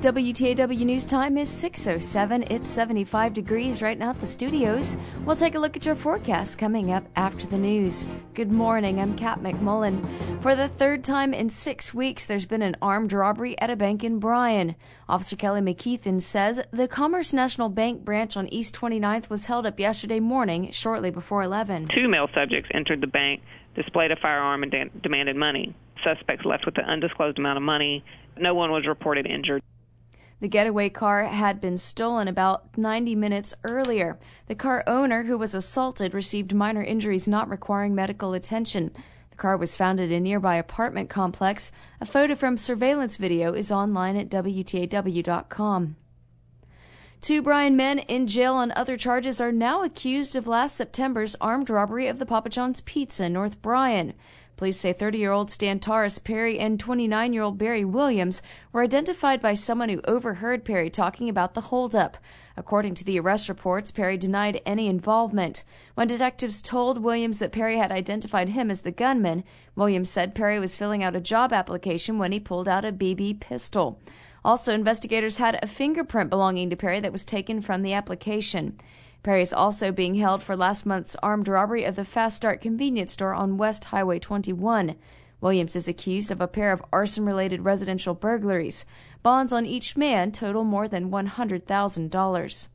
WTAW News Time is 6:07. It's 75 degrees right now at the studios. We'll take a look at your forecast coming up after the news. Good morning, I'm Kat McMullen. For the third time in 6 weeks, there's been an armed robbery at a bank in Bryan. Officer Kelly McKeithen says the Commerce National Bank branch on East 29th was held up yesterday morning, shortly before 11. 2 male subjects entered the bank, displayed a firearm, and demanded money. Suspects left with an undisclosed amount of money. No one was reported injured. The getaway car had been stolen about 90 minutes earlier. The car owner, who was assaulted, received minor injuries not requiring medical attention. The car was found at a nearby apartment complex. A photo from surveillance video is online at WTAW.com. 2 Bryan men in jail on other charges are now accused of last September's armed robbery of the Papa John's Pizza in North Bryan. Police say 30-year-old Stan Taurus Perry and 29-year-old Barry Williams were identified by someone who overheard Perry talking about the holdup. According to the arrest reports, Perry denied any involvement. When detectives told Williams that Perry had identified him as the gunman, Williams said Perry was filling out a job application when he pulled out a BB pistol. Also, investigators had a fingerprint belonging to Perry that was taken from the application. Perry is also being held for last month's armed robbery of the Fast Start convenience store on West Highway 21. Williams is accused of a pair of arson-related residential burglaries. Bonds on each man total more than $100,000.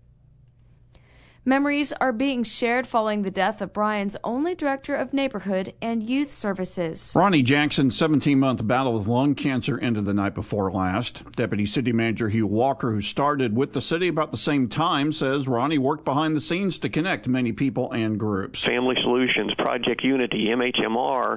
Memories are being shared following the death of Bryan's only director of neighborhood and youth services. Ronnie Jackson's 17-month battle with lung cancer ended the night before last. Deputy City Manager Hugh Walker, who started with the city about the same time, says Ronnie worked behind the scenes to connect many people and groups. Family Solutions, Project Unity, MHMR,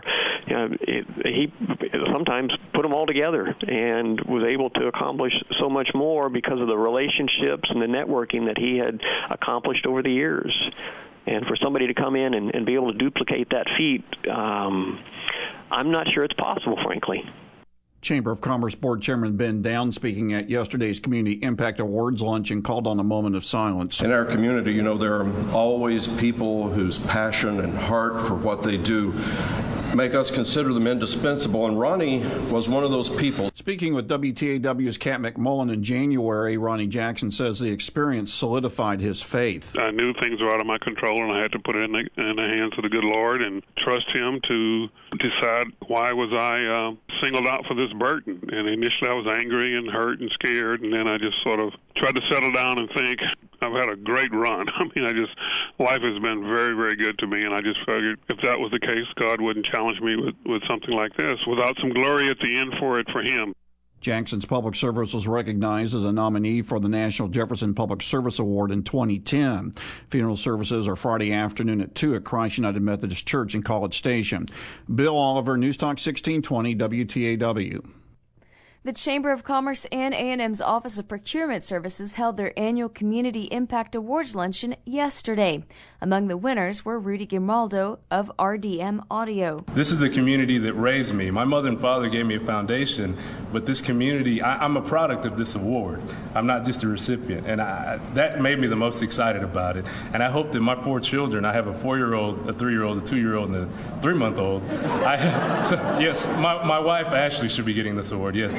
he sometimes put them all together and was able to accomplish so much more because of the relationships and the networking that he had accomplished over the years. And for somebody to come in and be able to duplicate that feat, I'm not sure it's possible, frankly. Chamber of Commerce Board Chairman Ben Down, speaking at yesterday's Community Impact Awards luncheon, called on a moment of silence. In our community, there are always people whose passion and heart for what they do make us consider them indispensable, and Ronnie was one of those people. Speaking with WTAW's Kat McMullen in January, Ronnie Jackson says the experience solidified his faith. I knew things were out of my control, and I had to put it in the hands of the good Lord and trust Him to decide why was I singled out for this burden. And initially I was angry and hurt and scared, and then I just sort of tried to settle down and think, I've had a great run. Life has been very, very good to me, and I just figured if that was the case, God wouldn't challenge me with something like this without some glory at the end for Him. Jackson's public service was recognized as a nominee for the National Jefferson Public Service Award in 2010. Funeral services are Friday afternoon at 2 at Christ United Methodist Church in College Station. Bill Oliver, News Talk 1620, WTAW. The Chamber of Commerce and A&M's Office of Procurement Services held their annual Community Impact Awards luncheon yesterday. Among the winners were Rudy Grimaldo of RDM Audio. This is the community that raised me. My mother and father gave me a foundation, but this community, I'm a product of this award. I'm not just a recipient, and that made me the most excited about it. And I hope that my 4 children, I have a 4-year-old, a 3-year-old, a 2-year-old, and a 3-month-old. Yes, my wife Ashley should be getting this award, yes.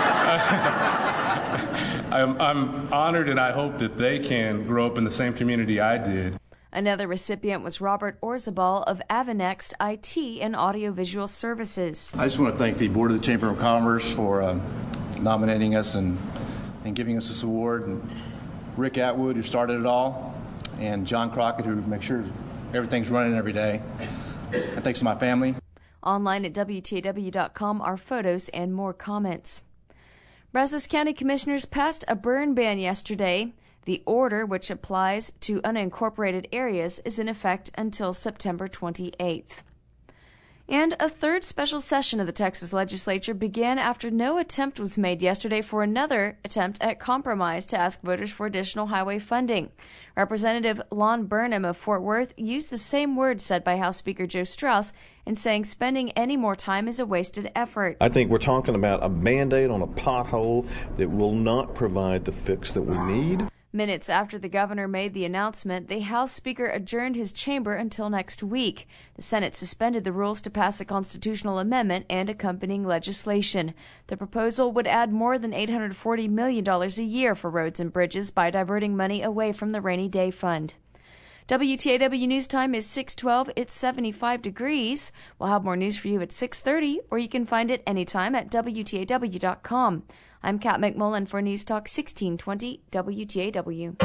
I'm honored, and I hope that they can grow up in the same community I did. Another recipient was Robert Orzabal of Avenext IT and Audiovisual Services. I just want to thank the Board of the Chamber of Commerce for nominating us and giving us this award, and Rick Atwood, who started it all, and John Crockett, who makes sure everything's running every day. And thanks to my family. Online at WTAW.com are photos and more comments. Brazos County Commissioners passed a burn ban yesterday. The order, which applies to unincorporated areas, is in effect until September 28th. And a third special session of the Texas legislature began after no attempt was made yesterday for another attempt at compromise to ask voters for additional highway funding. Representative Lon Burnham of Fort Worth used the same words said by House Speaker Joe Strauss in saying spending any more time is a wasted effort. I think we're talking about a Band-Aid on a pothole that will not provide the fix that we need. Minutes after the governor made the announcement, the House Speaker adjourned his chamber until next week. The Senate suspended the rules to pass a constitutional amendment and accompanying legislation. The proposal would add more than $840 million a year for roads and bridges by diverting money away from the rainy day fund. WTAW News Time is 6:12. It's 75 degrees. We'll have more news for you at 6:30, or you can find it anytime at WTAW.com. I'm Kat McMullen for News Talk 1620 WTAW.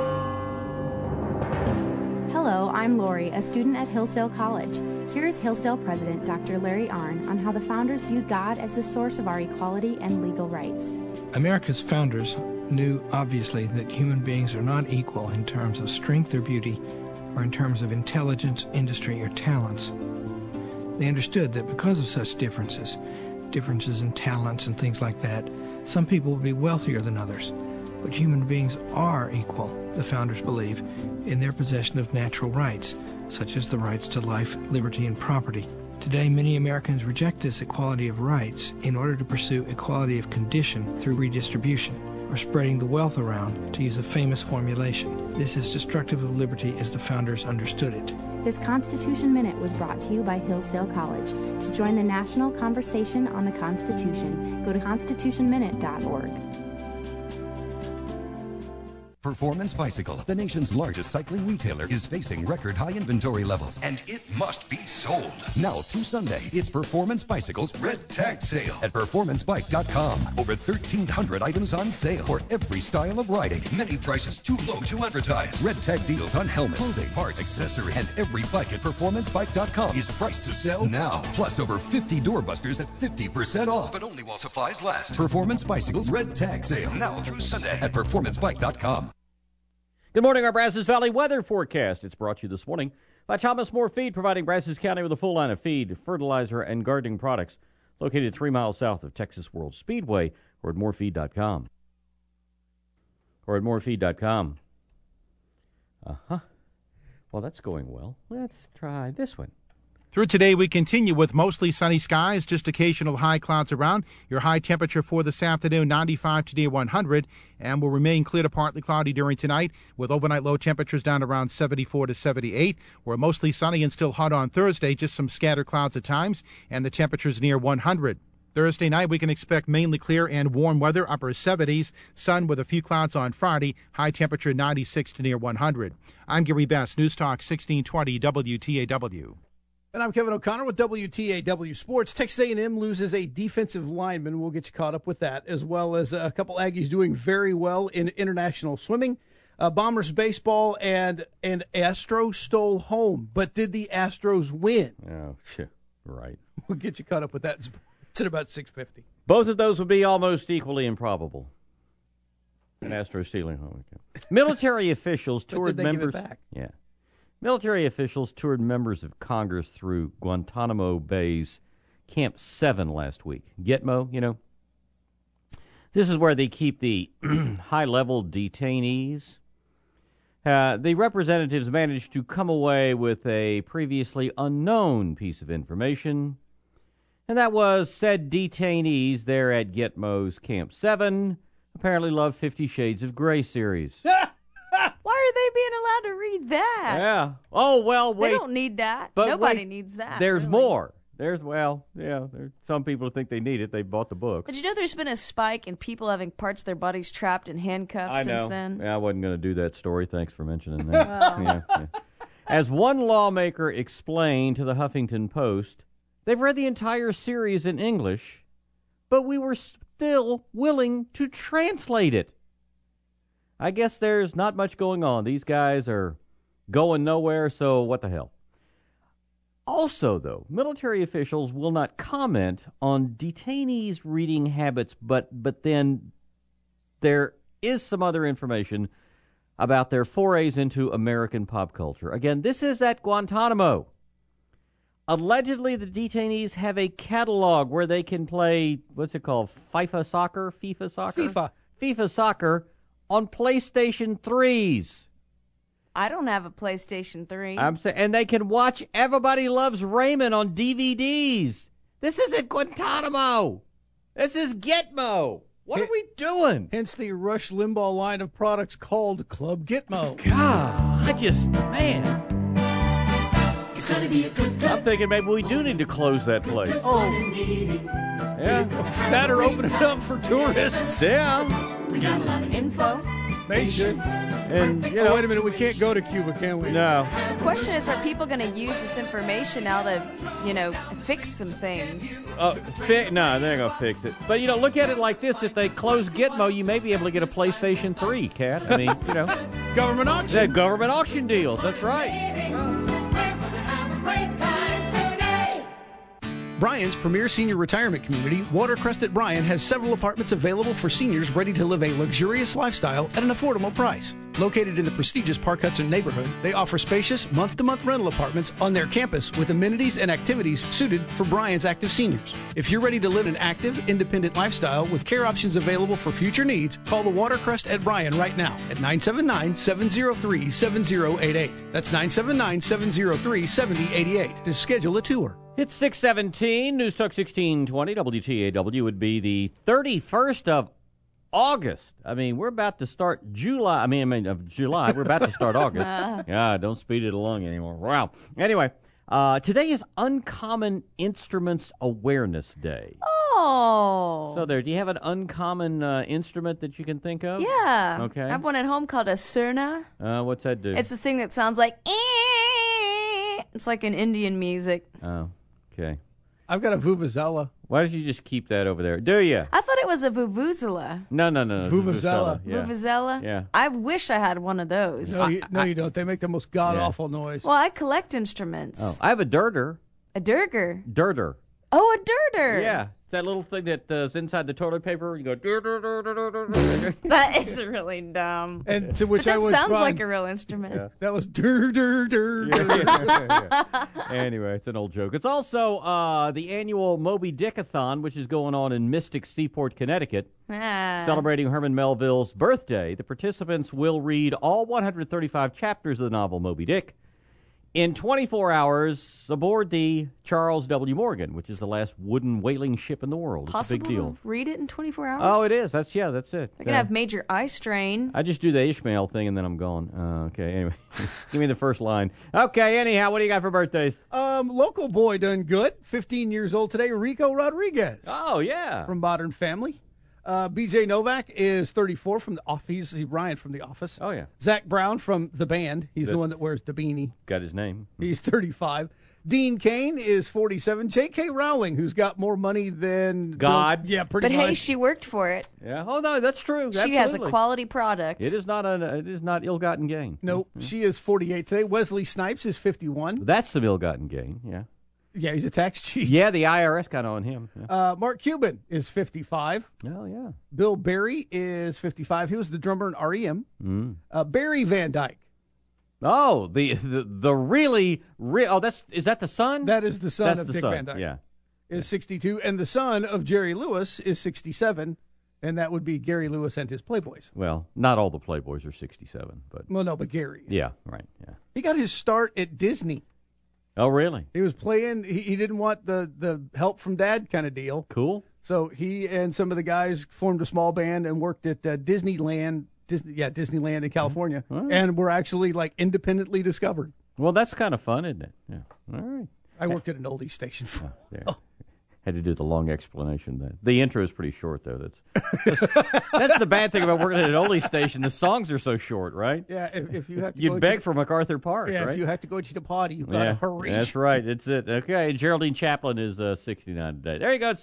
Hello, I'm Lori, a student at Hillsdale College. Here's Hillsdale President Dr. Larry Arnn on how the founders viewed God as the source of our equality and legal rights. America's founders knew, obviously, that human beings are not equal in terms of strength or beauty, or in terms of intelligence, industry, or talents. They understood that because of such differences in talents and things like that, some people will be wealthier than others. But human beings are equal, the founders believe, in their possession of natural rights, such as the rights to life, liberty, and property. Today, many Americans reject this equality of rights in order to pursue equality of condition through redistribution, or spreading the wealth around, to use a famous formulation. This is destructive of liberty as the founders understood it. This Constitution Minute was brought to you by Hillsdale College. To join the national conversation on the Constitution, go to constitutionminute.org. Performance Bicycle, the nation's largest cycling retailer, is facing record high inventory levels, and it must be sold. Now through Sunday, it's Performance Bicycle's Red Tag Sale at performancebike.com. Over 1,300 items on sale for every style of riding. Many prices too low to advertise. Red Tag deals on helmets, clothing, parts, accessories, and every bike at performancebike.com is priced to sell now. Plus over 50 doorbusters at 50% off, but only while supplies last. Performance Bicycle's Red Tag Sale, now through Sunday at performancebike.com. Good morning, our Brazos Valley weather forecast. It's brought to you this morning by Thomas More Feed, providing Brazos County with a full line of feed, fertilizer, and gardening products. Located 3 miles south of Texas World Speedway, or at morefeed.com. Well, that's going well. Let's try this one. Through today, we continue with mostly sunny skies, just occasional high clouds around. Your high temperature for this afternoon, 95 to near 100, and will remain clear to partly cloudy during tonight, with overnight low temperatures down around 74 to 78. We're mostly sunny and still hot on Thursday, just some scattered clouds at times, and the temperatures near 100. Thursday night, we can expect mainly clear and warm weather, upper 70s, sun with a few clouds on Friday, high temperature 96 to near 100. I'm Gary Best, News Talk 1620 WTAW. And I'm Kevin O'Connor with WTAW Sports. Texas A&M loses a defensive lineman. We'll get you caught up with that, as well as a couple Aggies doing very well in international swimming. Bombers baseball and Astros stole home. But did the Astros win? Oh, right. We'll get you caught up with that. It's at about 6:50. Both of those would be almost equally improbable. An Astros stealing home. Military officials toured members. Give it back? Yeah. Military officials toured members of Congress through Guantanamo Bay's Camp 7 last week. Gitmo, you know. This is where they keep the high-level detainees. The representatives managed to come away with a previously unknown piece of information, and that was said detainees there at Gitmo's Camp 7 apparently love 50 Shades of Grey series. Why are they being allowed to read that? Yeah. Oh, well, wait. They don't need that. But Nobody wait, needs that. There's really. more. There's some people think they need it. They bought the books. Did you know there's been a spike in people having parts of their bodies trapped in handcuffs since then? Yeah, I wasn't going to do that story. Thanks for mentioning that. Yeah. As one lawmaker explained to the Huffington Post, they've read the entire series in English, but we were still willing to translate it. I guess there's not much going on. These guys are going nowhere, so what the hell? Also, though, military officials will not comment on detainees' reading habits, but then there is some other information about their forays into American pop culture. Again, this is at Guantanamo. Allegedly, the detainees have a catalog where they can play, what's it called, FIFA soccer? FIFA soccer on PlayStation 3s. I don't have a PlayStation 3. I'm saying, and they can watch Everybody Loves Raymond on DVDs. This isn't Guantanamo. This is Gitmo. What are we doing? Hence the Rush Limbaugh line of products called Club Gitmo. God, man. It's gonna be a good I'm thinking maybe we do need to close that place. Oh. Yeah. That or open it up for tourists. Yeah. We got a lot of information. And, you know. Oh, wait a minute, we can't go to Cuba, can we? No. The question is, are people going to use this information now to, fix some things? No, they're not going to fix it. But, look at it like this. If they close Gitmo, you may be able to get a PlayStation 3, Kat. I mean, Government auction. Yeah, government auction deals. That's right. Bryan's premier senior retirement community, Watercrest at Bryan, has several apartments available for seniors ready to live a luxurious lifestyle at an affordable price. Located in the prestigious Park Hudson neighborhood, they offer spacious month-to-month rental apartments on their campus with amenities and activities suited for Bryan's active seniors. If you're ready to live an active, independent lifestyle with care options available for future needs, call the Watercrest at Bryan right now at 979-703-7088. That's 979-703-7088 to schedule a tour. It's 6:17. News Talk 1620 WTAW would be the 31st of August. I mean, we're about to start July. Of July. We're about to start August. Yeah, don't speed it along anymore. Wow. Anyway, today is Uncommon Instruments Awareness Day. Oh. So do you have an uncommon instrument that you can think of? Yeah. Okay. I have one at home called a surna. What's that do? It's the thing that sounds like it's like an Indian music. Oh, okay. I've got a vuvuzela. Why don't you just keep that over there? Do you? I thought it was a vuvuzela. No. Vuvuzela. Yeah. Vuvuzela? Yeah. I wish I had one of those. No, you don't. They make the most god-awful noise. Well, I collect instruments. Oh, I have a dirter. A dirger? Dirter. Oh, a dirter. Yeah. It's that little thing that is inside the toilet paper. You go, That is really dumb. And to which but I was that sounds fun. like a real instrument. Yeah. That was dur. Anyway, it's an old joke. It's also the annual Moby Dickathon, which is going on in Mystic Seaport, Connecticut. Celebrating Herman Melville's birthday. The participants will read all 135 chapters of the novel Moby Dick in 24 hours aboard the Charles W. Morgan, which is the last wooden whaling ship in the world. Possible it's a big deal. To read it in 24 hours? Oh, it is. That's it. They're going to have major eye strain. I just do the Ishmael thing, and then I'm gone. Okay, anyway. Give me the first line. Okay, anyhow, what do you got for birthdays? Local boy done good. 15 years old today, Rico Rodriguez. Oh, yeah. From Modern Family. BJ Novak is 34 from The Office. He's Ryan from The Office. Oh, yeah. Zach Brown from The Band. He's the one that wears the beanie. Got his name. He's 35. Dean Cain is 47. J.K. Rowling, who's got more money than God. Yeah, pretty much. But hey, she worked for it. Yeah. Oh, no, that's true. She has a quality product. It is not ill-gotten gain. Nope. She is 48 today. Wesley Snipes is 51. That's some ill-gotten gain, yeah. Yeah, he's a tax cheat. Yeah, the IRS got on him. Yeah. Mark Cuban is 55. Oh, yeah. Bill Berry is 55. He was the drummer in REM. Barry Van Dyke. Oh, the really real. Oh, is that the son? That is the son of the Dick son. Van Dyke. Yeah. Is 62. And the son of Jerry Lewis is 67. And that would be Gary Lewis and his Playboys. Well, not all the Playboys are 67, but. Well, no, but Gary. Yeah, right. Yeah. He got his start at Disney. Oh, really? He was playing. He didn't want the help from dad kind of deal. Cool. So he and some of the guys formed a small band and worked at Disneyland in California, and were actually like independently discovered. Well, that's kind of fun, isn't it? Yeah. All right. I worked at an oldie station. Had to do the long explanation. The intro is pretty short, though. That's the bad thing about working at an oldie station. The songs are so short, right? Yeah, if you have to you'd beg for MacArthur Park, yeah, right? if you have to go to the party, you've got to hurry. That's right. It's it. Okay, Geraldine Chaplin is 69 today. There you go, it's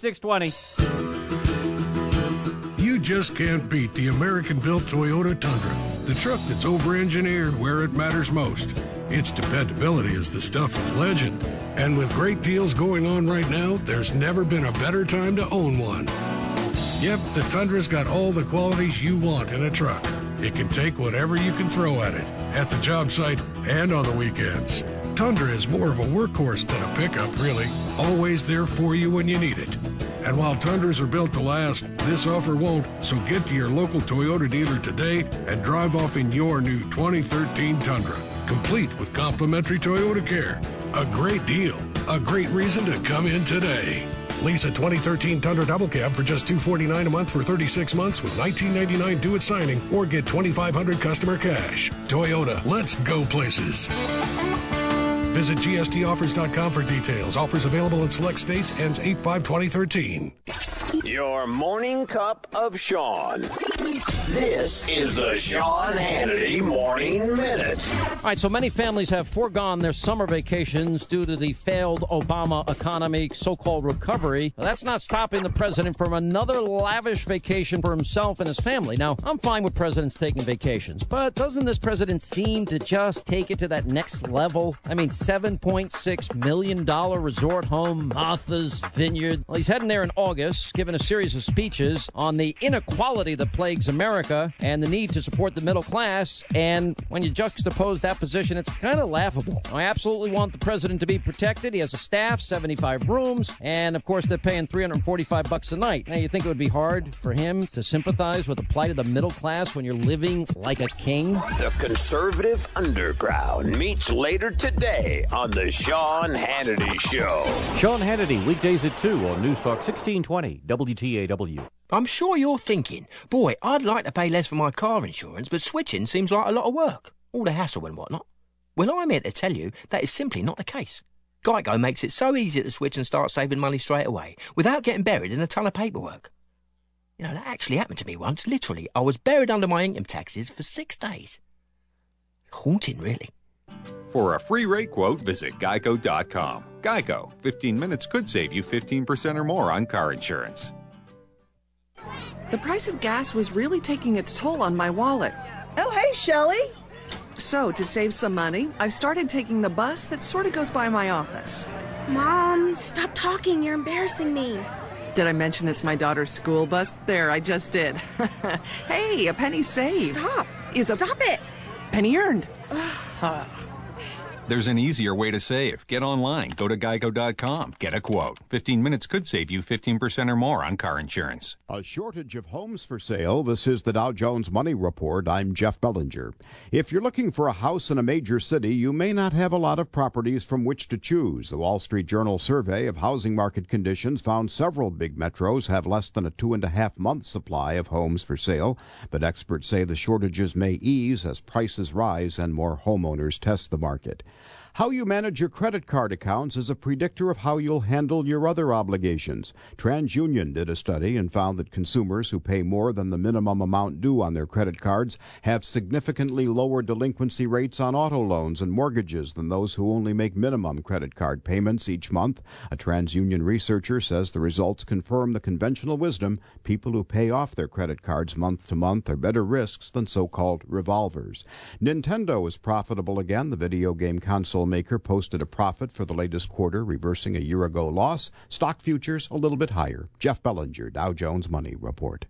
620. You just can't beat the American-built Toyota Tundra, the truck that's over-engineered where it matters most. Its dependability is the stuff of legend. And with great deals going on right now, there's never been a better time to own one. Yep, the Tundra's got all the qualities you want in a truck. It can take whatever you can throw at it, at the job site and on the weekends. Tundra is more of a workhorse than a pickup, really. Always there for you when you need it. And while Tundras are built to last, this offer won't, so get to your local Toyota dealer today and drive off in your new 2013 Tundra, complete with complimentary Toyota Care. A great deal, a great reason to come in today. Lease a 2013 Tundra Double Cab for just $249 a month for 36 months with $19.99 due at signing, or get $2,500 customer cash. Toyota, let's go places. Visit GSToffers.com for details. Offers available in select states. Ends 8/5/2013. Your morning cup of Sean. This is the Sean Hannity Morning Minute. All right, so many families have foregone their summer vacations due to the failed Obama economy so-called recovery. Well, that's not stopping the president from another lavish vacation for himself and his family. Now, I'm fine with presidents taking vacations, but doesn't this president seem to just take it to that next level? I mean, $7.6 million resort home, Martha's Vineyard. Well, he's heading there in August, giving a series of speeches on the inequality that plagues America and the need to support the middle class. And when you juxtapose that position, it's kind of laughable. I absolutely want the president to be protected. He has a staff, 75 rooms, and of course they're paying $345 a night. Now, you think it would be hard for him to sympathize with the plight of the middle class when you're living like a king? The conservative underground meets later today on the Sean Hannity Show. Sean Hannity, weekdays at 2 on News Talk 1620 WTAW. I'm sure you're thinking, boy, I'd like to pay less for my car insurance, but switching seems like a lot of work. All the hassle and whatnot. Well, I'm here to tell you that is simply not the case. Geico makes it so easy to switch and start saving money straight away, without getting buried in a ton of paperwork. You know, that actually happened to me once. Literally, I was buried under my income taxes for 6 days. Haunting, really. For a free rate quote, visit Geico.com. Geico. 15 minutes could save you 15% or more on car insurance. The price of gas was really taking its toll on my wallet. Oh, hey, Shelley. So, to save some money, I've started taking the bus that sort of goes by my office. Mom, stop talking. You're embarrassing me. Did I mention it's my daughter's school bus? There, I just did. Hey, a penny saved. Stop. Stop it. Penny earned. There's an easier way to save. Get online. Go to Geico.com. Get a quote. 15 minutes could save you 15% or more on car insurance. A shortage of homes for sale. This is the Dow Jones Money Report. I'm Jeff Bellinger. If you're looking for a house in a major city, you may not have a lot of properties from which to choose. The Wall Street Journal survey of housing market conditions found several big metros have less than a 2.5-month supply of homes for sale. But experts say the shortages may ease as prices rise and more homeowners test the market. How you manage your credit card accounts is a predictor of how you'll handle your other obligations. TransUnion did a study and found that consumers who pay more than the minimum amount due on their credit cards have significantly lower delinquency rates on auto loans and mortgages than those who only make minimum credit card payments each month. A TransUnion researcher says the results confirm the conventional wisdom: people who pay off their credit cards month to month are better risks than so-called revolvers. Nintendo is profitable again. The video game console maker posted a profit for the latest quarter, reversing a year-ago loss. Stock futures a little bit higher. Jeff Bellinger, Dow Jones Money Report.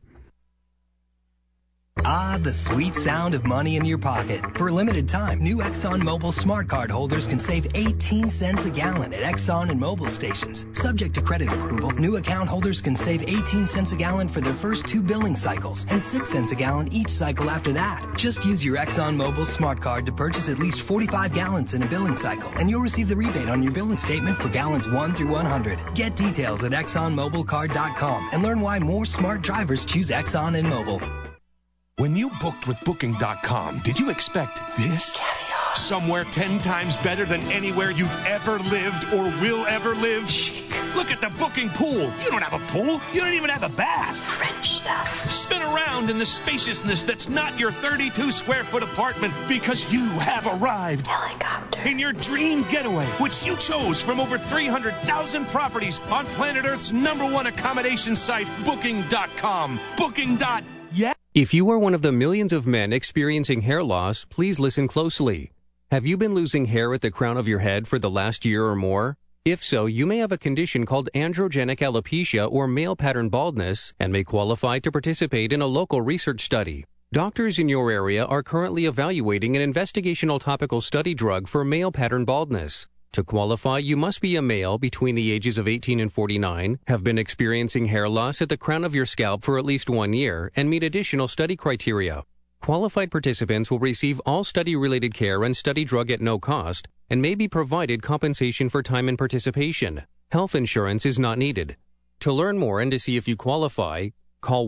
Ah, the sweet sound of money in your pocket. For a limited time, new Exxon Mobil Smart Card holders can save 18 cents a gallon at Exxon and Mobil stations. Subject to credit approval, new account holders can save 18 cents a gallon for their first 2 billing cycles and 6 cents a gallon each cycle after that. Just use your Exxon Mobil Smart Card to purchase at least 45 gallons in a billing cycle, and you'll receive the rebate on your billing statement for gallons 1 through 100. Get details at ExxonMobilCard.com and learn why more smart drivers choose Exxon and Mobil. When you booked with Booking.com, did you expect this? Caviar. Somewhere 10 times better than anywhere you've ever lived or will ever live? Chic. Look at the booking pool. You don't have a pool. You don't even have a bath. French stuff. Spin around in the spaciousness that's not your 32-square-foot apartment because you have arrived. Helicopter. In your dream getaway, which you chose from over 300,000 properties on planet Earth's #1 accommodation site, Booking.com. Booking.yeah. If you are one of the millions of men experiencing hair loss, please listen closely. Have you been losing hair at the crown of your head for the last year or more? If so, you may have a condition called androgenic alopecia or male pattern baldness and may qualify to participate in a local research study. Doctors in your area are currently evaluating an investigational topical study drug for male pattern baldness. To qualify, you must be a male between the ages of 18 and 49, have been experiencing hair loss at the crown of your scalp for at least 1 year, and meet additional study criteria. Qualified participants will receive all study-related care and study drug at no cost, and may be provided compensation for time and participation. Health insurance is not needed. To learn more and to see if you qualify, call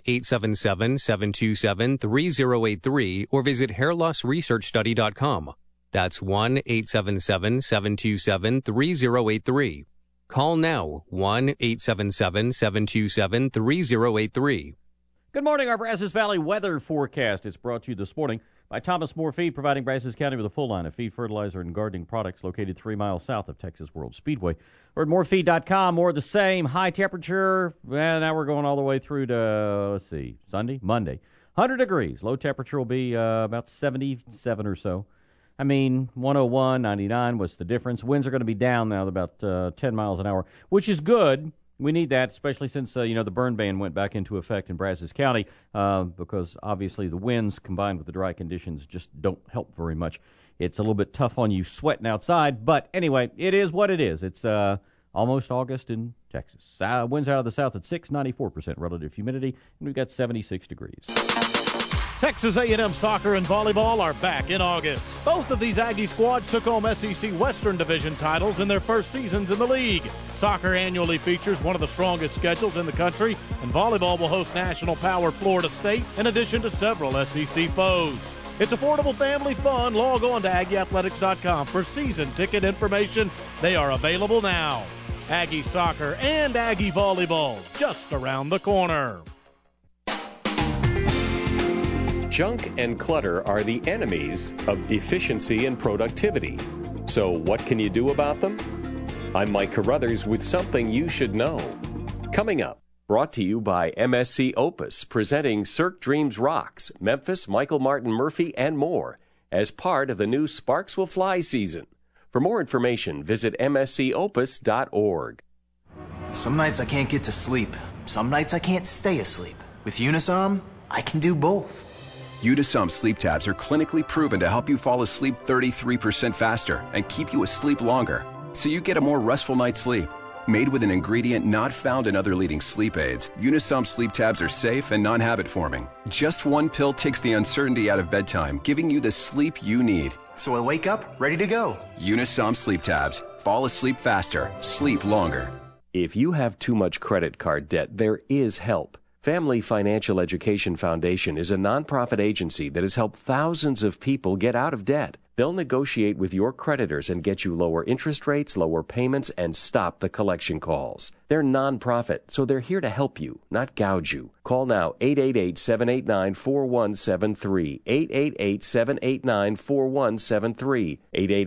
1-877-727-3083 or visit hairlossresearchstudy.com. That's 1-877-727-3083. Call now, 1-877-727-3083. Good morning. Our Brazos Valley weather forecast is brought to you this morning by Thomas More Feed, providing Brazos County with a full line of feed, fertilizer, and gardening products located 3 miles south of Texas World Speedway. Or at morefeed.com, more of the same. High temperature, and now we're going all the way through to, Monday. 100 degrees. Low temperature will be about 77 or so. 101, 99 was the difference. Winds are going to be down now about 10 miles an hour, which is good. We need that, especially since, the burn ban went back into effect in Brazos County because, obviously, the winds combined with the dry conditions just don't help very much. It's a little bit tough on you sweating outside, but anyway, it is what it is. It's almost August in Texas. Winds out of the south at 94% relative humidity, and we've got 76 degrees. Texas A&M soccer and volleyball are back in August. Both of these Aggie squads took home SEC Western Division titles in their first seasons in the league. Soccer annually features one of the strongest schedules in the country, and volleyball will host national power Florida State in addition to several SEC foes. It's affordable family fun. Log on to AggieAthletics.com for season ticket information. They are available now. Aggie soccer and Aggie volleyball just around the corner. Junk and clutter are the enemies of efficiency and productivity. So what can you do about them? I'm Mike Carruthers with something you should know. Coming up, brought to you by MSC Opus, presenting Cirque Dreams Rocks, Memphis, Michael Martin Murphhy, and more, as part of the new Sparks Will Fly season. For more information, visit mscopus.org. Some nights I can't get to sleep. Some nights I can't stay asleep. With Unisom, I can do both. Unisom sleep tabs are clinically proven to help you fall asleep 33% faster and keep you asleep longer, so you get a more restful night's sleep. Made with an ingredient not found in other leading sleep aids, Unisom sleep tabs are safe and non-habit forming. Just one pill takes the uncertainty out of bedtime, giving you the sleep you need. So I wake up ready to go. Unisom sleep tabs. Fall asleep faster. Sleep longer. If you have too much credit card debt, there is help. Family Financial Education Foundation is a nonprofit agency that has helped thousands of people get out of debt. They'll negotiate with your creditors and get you lower interest rates, lower payments, and stop the collection calls. They're nonprofit, so they're here to help you, not gouge you. Call now, 888-789-4173, 888-789-4173,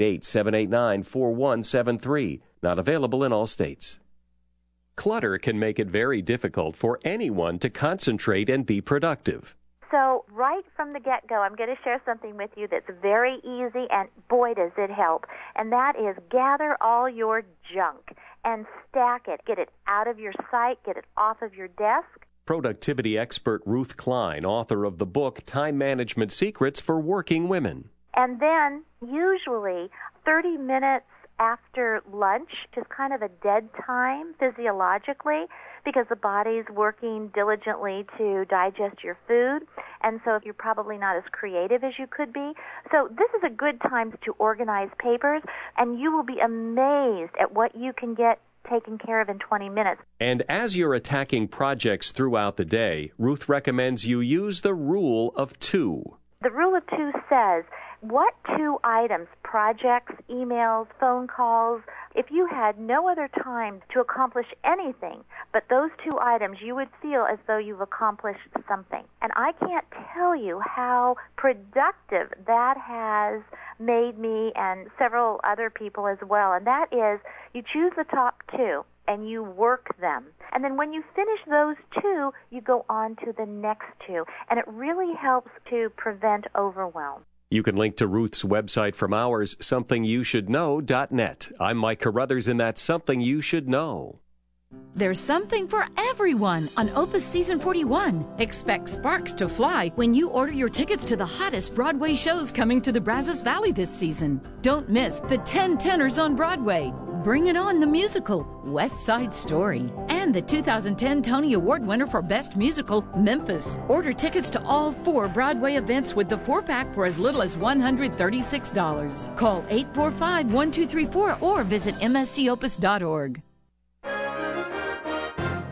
888-789-4173. Not available in all states. Clutter can make it very difficult for anyone to concentrate and be productive. So right from the get-go, I'm going to share something with you that's very easy, and boy, does it help. And that is gather all your junk and stack it. Get it out of your sight. Get it off of your desk. Productivity expert Ruth Klein, author of the book Time Management Secrets for Working Women. And then usually 30 minutes after lunch is kind of a dead time physiologically because the body's working diligently to digest your food, and so you're probably not as creative as you could be. So this is a good time to organize papers, and you will be amazed at what you can get taken care of in 20 minutes. And as you're attacking projects throughout the day, Ruth recommends you use the rule of 2. The rule of 2 says, what 2 items, projects, emails, phone calls, if you had no other time to accomplish anything but those 2 items, you would feel as though you've accomplished something. And I can't tell you how productive that has made me and several other people as well. And that is, you choose the top 2 and you work them. And then when you finish those 2, you go on to the next 2. And it really helps to prevent overwhelm. You can link to Ruth's website from ours, somethingyoushouldknow.net. I'm Mike Carruthers, and that's Something You Should Know. There's something for everyone on Opus Season 41. Expect sparks to fly when you order your tickets to the hottest Broadway shows coming to the Brazos Valley this season. Don't miss the 10 Tenors on Broadway, Bring It On the Musical, West Side Story, and the 2010 Tony Award winner for Best Musical, Memphis. Order tickets to all 4 Broadway events with the 4-pack for as little as $136. Call 845-1234 or visit mscopus.org.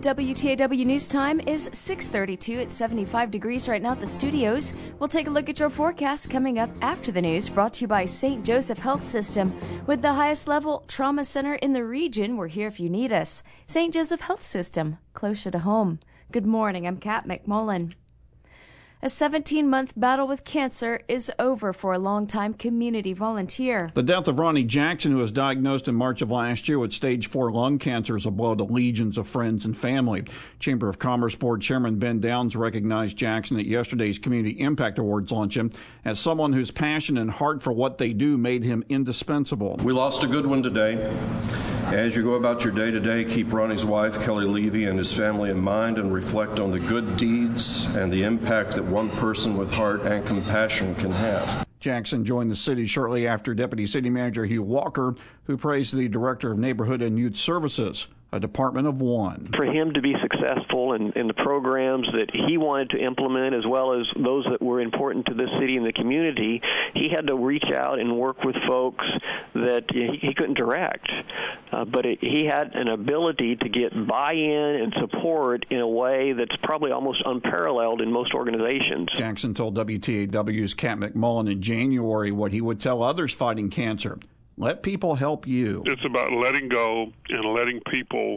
WTAW News Time is 6:32 at 75 degrees right now at the studios. We'll take a look at your forecast coming up after the news, brought to you by St. Joseph Health System. With the highest level trauma center in the region, we're here if you need us. St. Joseph Health System, closer to home. Good morning, I'm Kat McMullen. A 17-month battle with cancer is over for a longtime community volunteer. The death of Ronnie Jackson, who was diagnosed in March of last year with stage 4 lung cancer, is a blow to legions of friends and family. Chamber of Commerce Board Chairman Ben Downs recognized Jackson at yesterday's Community Impact Awards luncheon as someone whose passion and heart for what they do made him indispensable. We lost a good one today. As you go about your day-to-day, keep Ronnie's wife, Kelly Levy, and his family in mind and reflect on the good deeds and the impact that one person with heart and compassion can have. Jackson joined the city shortly after Deputy City Manager Hugh Walker, who praised the Director of Neighborhood and Youth Services, a department of one. For him to be successful in the programs that he wanted to implement, as well as those that were important to the city and the community, he had to reach out and work with folks that he couldn't direct. But he had an ability to get buy-in and support in a way that's probably almost unparalleled in most organizations. Jackson told WTAW's Kat McMullen in January what he would tell others fighting cancer. Let people help you. It's about letting go and letting people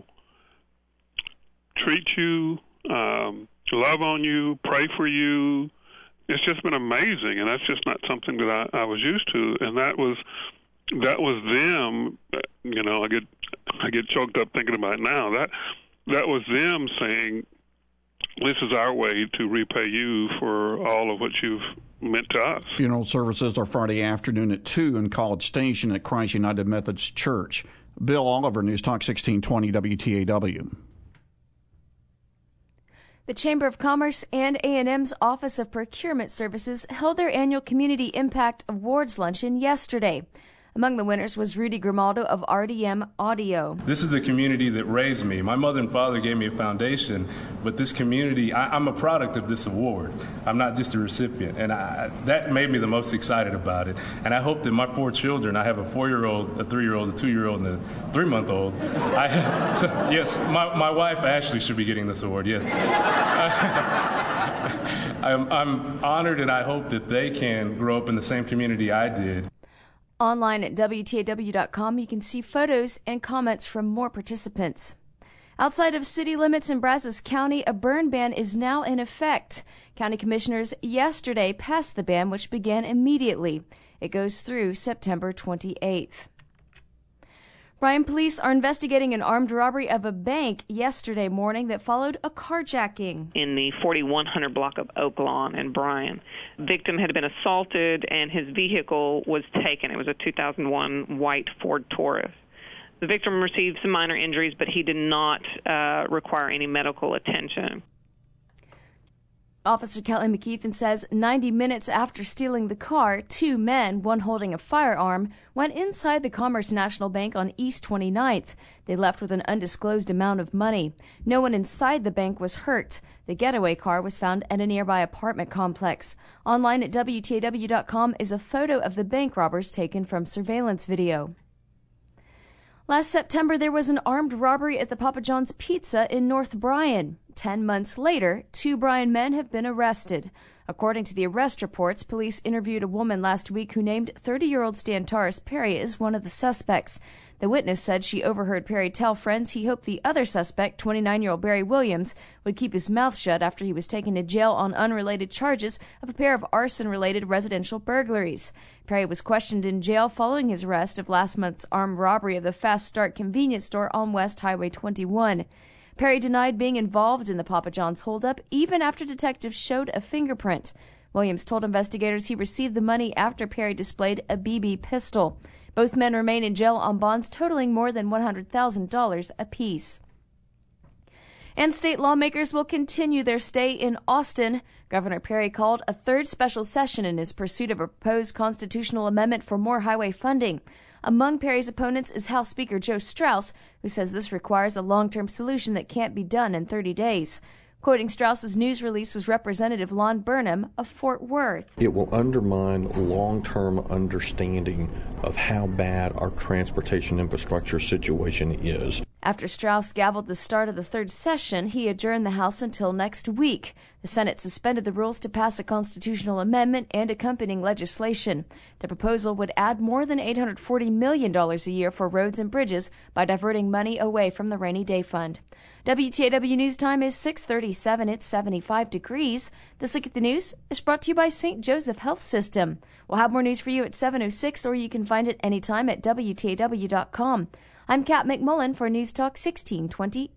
treat you, love on you, pray for you. It's just been amazing, and that's just not something that I was used to. And that was them. You know, I get choked up thinking about it now. That was them saying, "This is our way to repay you for all of what you've meant to us." Funeral services are Friday afternoon at 2 in College Station at Christ United Methodist Church. Bill Oliver, News Talk 1620 WTAW. The Chamber of Commerce and A&M's Office of Procurement Services held their annual Community Impact Awards luncheon yesterday. Among the winners was Rudy Grimaldo of RDM Audio. This is the community that raised me. My mother and father gave me a foundation, but this community, I'm a product of this award. I'm not just a recipient, and that made me the most excited about it. And I hope that my 4 children, I have a 4-year-old, a 3-year-old, a 2-year-old, and a 3-month-old. Yes, my wife Ashley should be getting this award, yes. I'm honored, and I hope that they can grow up in the same community I did. Online at WTAW.com, you can see photos and comments from more participants. Outside of city limits in Brazos County, a burn ban is now in effect. County commissioners yesterday passed the ban, which began immediately. It goes through September 28th. Bryan police are investigating an armed robbery of a bank yesterday morning that followed a carjacking. In the 4100 block of Oak Lawn in Bryan. The victim had been assaulted and his vehicle was taken. It was a 2001 white Ford Taurus. The victim received some minor injuries, but he did not require any medical attention. Officer Kelly McKeithen says 90 minutes after stealing the car, 2 men, one holding a firearm, went inside the Commerce National Bank on East 29th. They left with an undisclosed amount of money. No one inside the bank was hurt. The getaway car was found at a nearby apartment complex. Online at WTAW.com is a photo of the bank robbers taken from surveillance video. Last September, there was an armed robbery at the Papa John's Pizza in North Bryan. 10 months later, 2 Bryan men have been arrested. According to the arrest reports, police interviewed a woman last week who named 30-year-old Stantaris Perry as one of the suspects. The witness said she overheard Perry tell friends he hoped the other suspect, 29-year-old Barry Williams, would keep his mouth shut after he was taken to jail on unrelated charges of a pair of arson-related residential burglaries. Perry was questioned in jail following his arrest of last month's armed robbery of the Fast Start convenience store on West Highway 21. Perry denied being involved in the Papa John's holdup even after detectives showed a fingerprint. Williams told investigators he received the money after Perry displayed a BB pistol. Both men remain in jail on bonds totaling more than $100,000 apiece. And state lawmakers will continue their stay in Austin. Governor Perry called a 3rd special session in his pursuit of a proposed constitutional amendment for more highway funding. Among Perry's opponents is House Speaker Joe Straus, who says this requires a long-term solution that can't be done in 30 days. Quoting Straus's news release was Representative Lon Burnham of Fort Worth. It will undermine long-term understanding of how bad our transportation infrastructure situation is. After Strauss gavelled the start of the third session, he adjourned the House until next week. The Senate suspended the rules to pass a constitutional amendment and accompanying legislation. The proposal would add more than $840 million a year for roads and bridges by diverting money away from the Rainy Day Fund. WTAW News Time is 6:37. It's 75 degrees. This Look at the News is brought to you by St. Joseph Health System. We'll have more news for you at 7:06, or you can find it anytime at WTAW.com. I'm Kat McMullen for News Talk 1620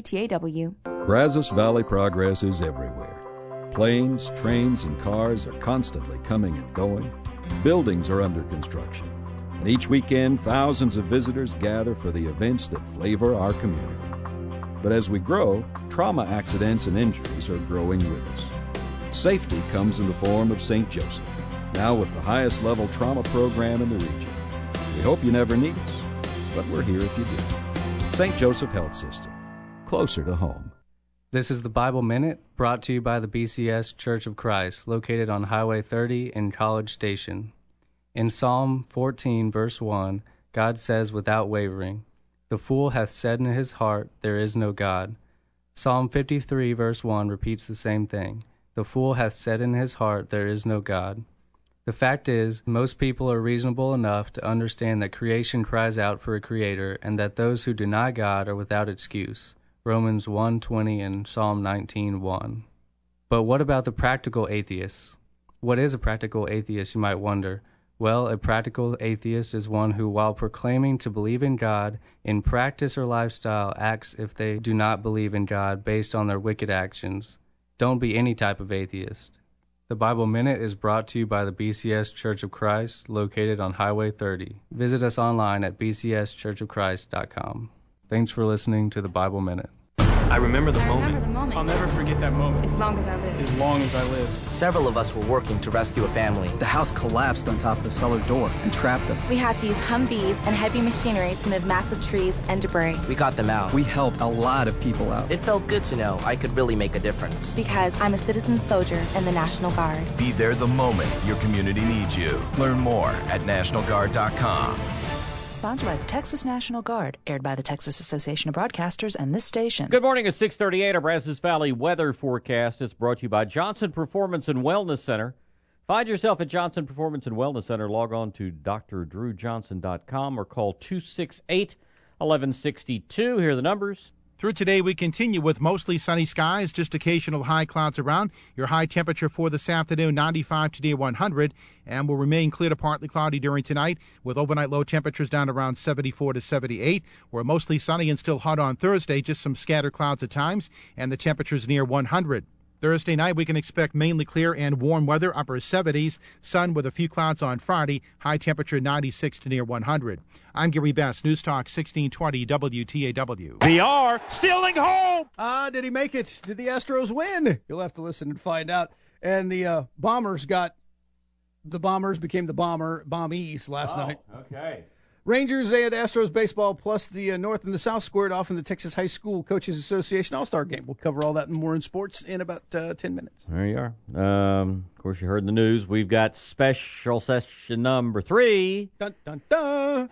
WTAW. Brazos Valley Progress is everywhere. Planes, trains, and cars are constantly coming and going. Buildings are under construction. And each weekend, thousands of visitors gather for the events that flavor our community. But as we grow, trauma accidents and injuries are growing with us. Safety comes in the form of St. Joseph, now with the highest level trauma program in the region. We hope you never need us, but we're here if you do. St. Joseph Health System, closer to home. This is the Bible Minute, brought to you by the BCS Church of Christ, located on Highway 30 in College Station. In Psalm 14, verse 1, God says without wavering, "The fool hath said in his heart, there is no God." Psalm 53, verse 1 repeats the same thing. The fool hath said in his heart, there is no God. The fact is, most people are reasonable enough to understand that creation cries out for a creator, and that those who deny God are without excuse. Romans 1:20 and Psalm 19:1. But what about the practical atheists? What is a practical atheist, you might wonder? Well, a practical atheist is one who, while proclaiming to believe in God, in practice or lifestyle acts if they do not believe in God based on their wicked actions. Don't be any type of atheist. The Bible Minute is brought to you by the BCS Church of Christ, located on Highway 30. Visit us online at bcschurchofchrist.com. Thanks for listening to the Bible Minute. I remember the moment. I'll never forget that moment. As long as I live. As long as I live. Several of us were working to rescue a family. The house collapsed on top of the cellar door and trapped them. We had to use Humvees and heavy machinery to move massive trees and debris. We got them out. We helped a lot of people out. It felt good to know I could really make a difference. Because I'm a citizen soldier in the National Guard. Be there the moment your community needs you. Learn more at NationalGuard.com. Sponsored by the Texas National Guard, aired by the Texas Association of Broadcasters and this station. Good morning at 6:38. Our Brazos Valley weather forecast is brought to you by Johnson Performance and Wellness Center. Find yourself at Johnson Performance and Wellness Center. Log on to drdrewjohnson.com or call 268-1162. Here are the numbers. Through today, we continue with mostly sunny skies, just occasional high clouds around. Your high temperature for this afternoon, 95 to near 100, and will remain clear to partly cloudy during tonight, with overnight low temperatures down around 74 to 78. We're mostly sunny and still hot on Thursday, just some scattered clouds at times, and the temperatures near 100. Thursday night, we can expect mainly clear and warm weather, upper 70s, sun with a few clouds on Friday, high temperature 96 to near 100. I'm Gary Best, News Talk 1620 WTAW. VR stealing home. Did he make it? Did the Astros win? You'll have to listen and find out. And the Bombers became the Bombies last night. Okay. Rangers and Astros baseball plus the North and the South squared off in the Texas High School Coaches Association All-Star Game. We'll cover all that and more in sports in about 10 minutes. There you are. Of course, you heard in the news, we've got special session number 3. Dun, dun, dun.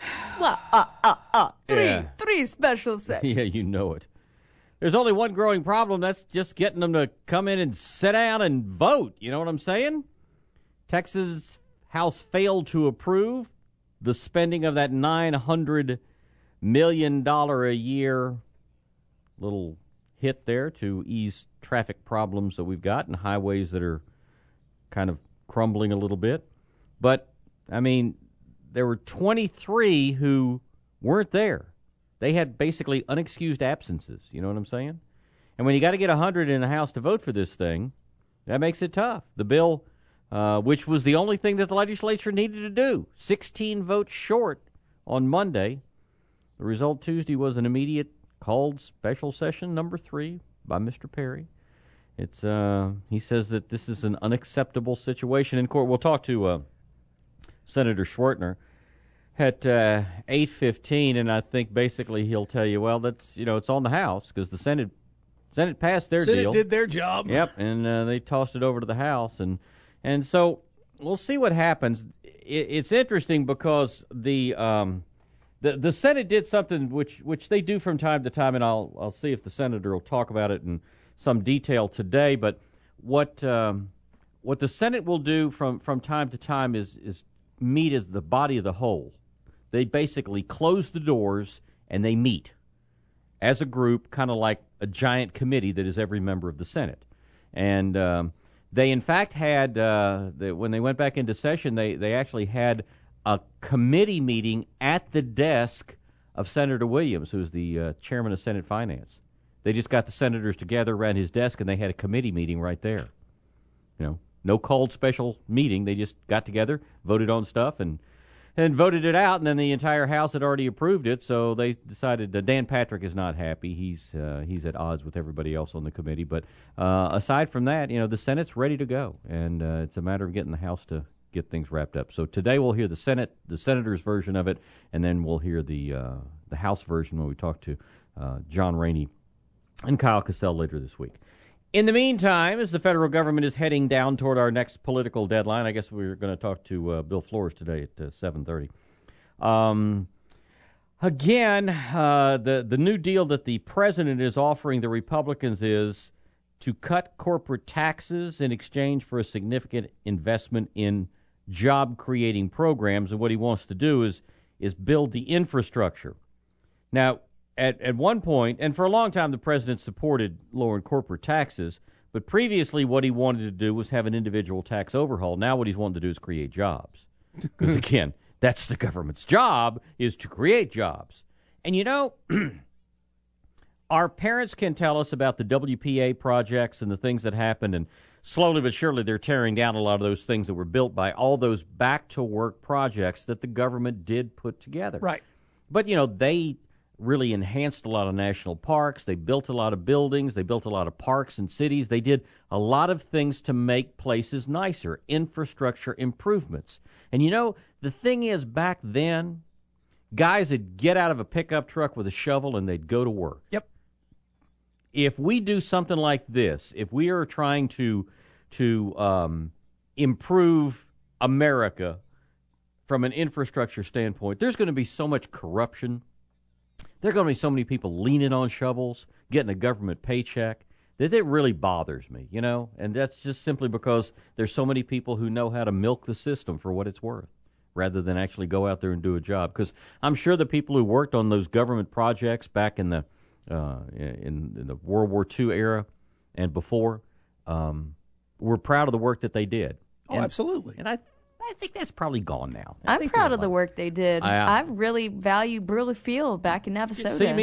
Three special sessions. Yeah, you know it. There's only one growing problem. That's just getting them to come in and sit down and vote. You know what I'm saying? Texas House failed to approve the spending of that $900 million a year little hit there to ease traffic problems that we've got and highways that are kind of crumbling a little bit. But, I mean, there were 23 who weren't there. They had basically unexcused absences. You know what I'm saying? And when you got to get 100 in the House to vote for this thing, that makes it tough. The bill, which was the only thing that the legislature needed to do, 16 votes short on Monday. The result Tuesday was an immediate called special session number 3 by Mr. Perry. It's he says that this is an unacceptable situation in court. We'll talk to Senator Schwertner at 8:15, and I think basically he'll tell you, well, that's it's on the House because the Senate passed their deal. Senate did their job. Yep, and they tossed it over to the House, and so we'll see what happens. It's interesting because the The Senate did something which they do from time to time, and I'll see if the senator will talk about it in some detail today. But what the Senate will do from time to time is meet as the body of the whole. They basically close the doors and they meet as a group, kind of like a giant committee that is every member of the Senate. And they, in fact, had, when they went back into session, they actually had a committee meeting at the desk of Senator Williams, who's the chairman of Senate Finance. They just got the senators together around his desk, and they had a committee meeting right there. You know, no called special meeting. They just got together, voted on stuff, and voted it out, and then the entire House had already approved it, so they decided that Dan Patrick is not happy. He's at odds with everybody else on the committee. But aside from that, you know, the Senate's ready to go, and it's a matter of getting the House to get things wrapped up. So today we'll hear the Senator's version of it, and then we'll hear the House version when we talk to John Rainey and Kyle Cassell later this week. In the meantime, as the federal government is heading down toward our next political deadline, I guess we're going to talk to Bill Flores today at 7:30. Again, the new deal that the president is offering the Republicans is to cut corporate taxes in exchange for a significant investment in job-creating programs, and what he wants to do is build the infrastructure. Now, at one point, and for a long time, the president supported lowering corporate taxes, but previously what he wanted to do was have an individual tax overhaul. Now what he's wanting to do is create jobs. Because, again, that's the government's job, is to create jobs. And, you know, our parents can tell us about the WPA projects and the things that happened, and slowly but surely they're tearing down a lot of those things that were built by all those back-to-work projects that the government did put together. Right. But, you know, they really enhanced a lot of national parks. They built a lot of buildings. They built a lot of parks and cities. They did a lot of things to make places nicer, infrastructure improvements. And, you know, the thing is, back then, guys would get out of a pickup truck with a shovel and they'd go to work. Yep. If we do something like this, if we are trying to improve America from an infrastructure standpoint, there's going to be so much corruption. There are going to be so many people leaning on shovels, getting a government paycheck, that it really bothers me, you know? And that's just simply because there's so many people who know how to milk the system for what it's worth, rather than actually go out there and do a job. Because I'm sure the people who worked on those government projects back in the World War II era and before were proud of the work that they did. Oh, absolutely. And I think that's probably gone now. I'm proud of the work they did. I really value Brewer Field back in Navasota. See,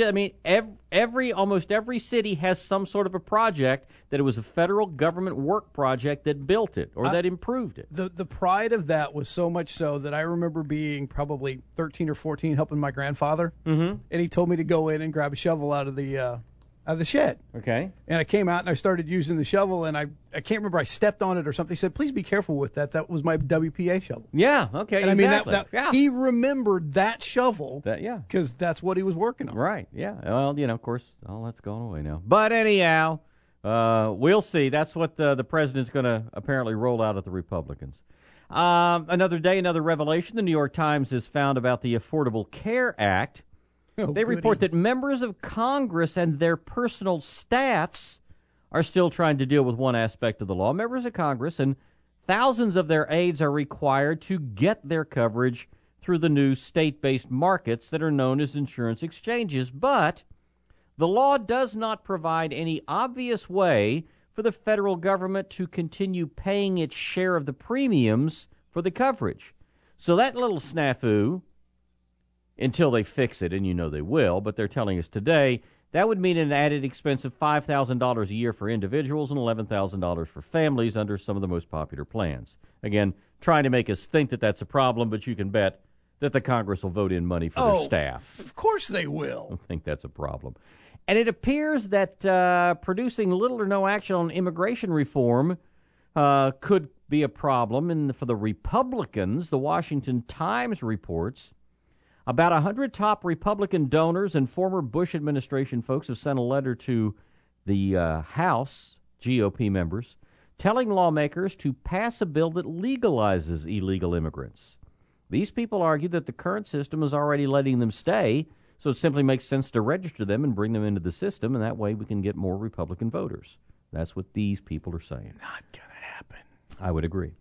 almost every city has some sort of a project that it was a federal government work project that built it or that improved it. The pride of that was so much so that I remember being probably 13 or 14 helping my grandfather, and he told me to go in and grab a shovel out of the shed. Okay. And I came out and I started using the shovel, and I can't remember, I stepped on it or something. He said, please be careful with that. That was my WPA shovel. Yeah, okay, and exactly. I mean, he remembered that shovel because that's what he was working on. Right, yeah. Well, you know, of course, all that's gone away now. But anyhow, we'll see. That's what the president's going to apparently roll out at the Republicans. Another day, another revelation. The New York Times has found about the Affordable Care Act. They report that members of Congress and their personal staffs are still trying to deal with one aspect of the law. Members of Congress and thousands of their aides are required to get their coverage through the new state-based markets that are known as insurance exchanges. But the law does not provide any obvious way for the federal government to continue paying its share of the premiums for the coverage. So that little snafu, until they fix it, and you know they will, but they're telling us today, that would mean an added expense of $5,000 a year for individuals and $11,000 for families under some of the most popular plans. Again, trying to make us think that that's a problem, but you can bet that the Congress will vote in money for their staff. Of course they will. I think that's a problem. And it appears that producing little or no action on immigration reform could be a problem. And for the Republicans, the Washington Times reports about 100 top Republican donors and former Bush administration folks have sent a letter to the House GOP members telling lawmakers to pass a bill that legalizes illegal immigrants. These people argue that the current system is already letting them stay, so it simply makes sense to register them and bring them into the system, and that way we can get more Republican voters. That's what these people are saying. Not going to happen. I would agree.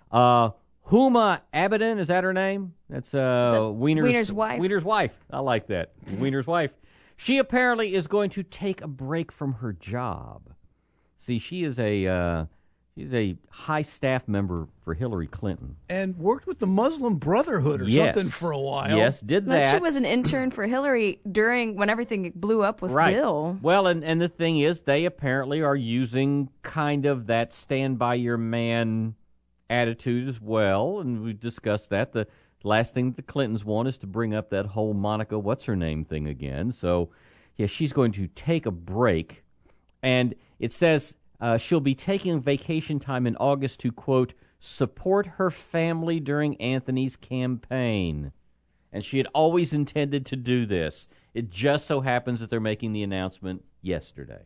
Huma Abedin, is that her name? That's Wiener's wife. Wiener's wife. I like that. Wiener's wife. She apparently is going to take a break from her job. See, she is she's a high staff member for Hillary Clinton. And worked with the Muslim Brotherhood or something for a while. Yes, did that. She was an intern for Hillary when everything blew up with Bill. Well, and the thing is, they apparently are using kind of that stand by your man attitude as well, and we discussed that. The last thing the Clintons want is to bring up that whole Monica what's-her-name thing again. So, yeah, she's going to take a break, and it says she'll be taking vacation time in August to, quote, support her family during Anthony's campaign. And she had always intended to do this. It just so happens that they're making the announcement yesterday.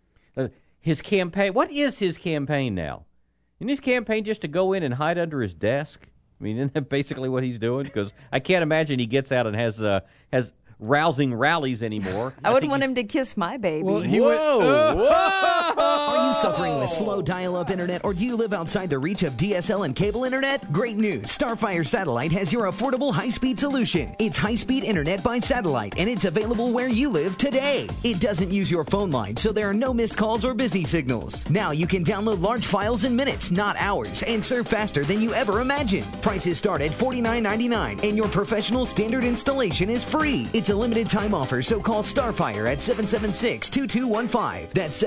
His campaign, what is his campaign now? Isn't his campaign just to go in and hide under his desk? I mean, isn't that basically what he's doing? Because I can't imagine he gets out and has rousing rallies anymore. I wouldn't want him to kiss my baby. Well, Whoa! Are you suffering with slow dial-up internet, or do you live outside the reach of DSL and cable internet? Great news! Starfire Satellite has your affordable high-speed solution. It's high-speed internet by satellite, and it's available where you live today. It doesn't use your phone line, so there are no missed calls or busy signals. Now you can download large files in minutes, not hours, and surf faster than you ever imagined. Prices start at $49.99, and your professional standard installation is free. It's a limited time offer, so call Starfire at 776-2215. That's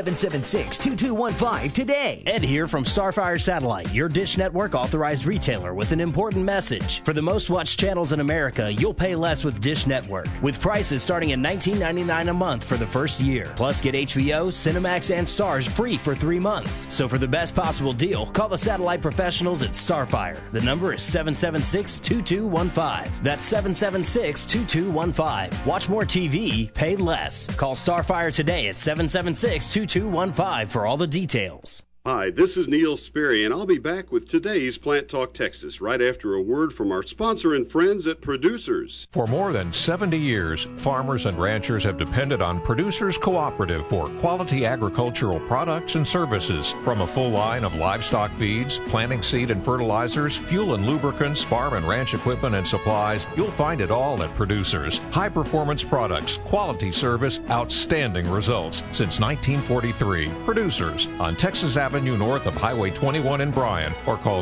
776-2215 today. Ed here from Starfire Satellite, your Dish Network authorized retailer, with an important message. For the most watched channels in America, you'll pay less with Dish Network, with prices starting at $19.99 a month for the first year. Plus, get HBO, Cinemax, and Stars free for 3 months. So for the best possible deal, call the satellite professionals at Starfire. The number is 776-2215. That's 776-2215. Watch more TV, pay less. Call Starfire today at 776-2215 for all the details. Hi, this is Neil Sperry, and I'll be back with today's Plant Talk Texas right after a word from our sponsor and friends at Producers. For more than 70 years, farmers and ranchers have depended on Producers Cooperative for quality agricultural products and services. From a full line of livestock feeds, planting seed and fertilizers, fuel and lubricants, farm and ranch equipment and supplies, you'll find it all at Producers. High-performance products, quality service, outstanding results. Since 1943, Producers on Texas Avenue north of Highway 21 in Bryan, or call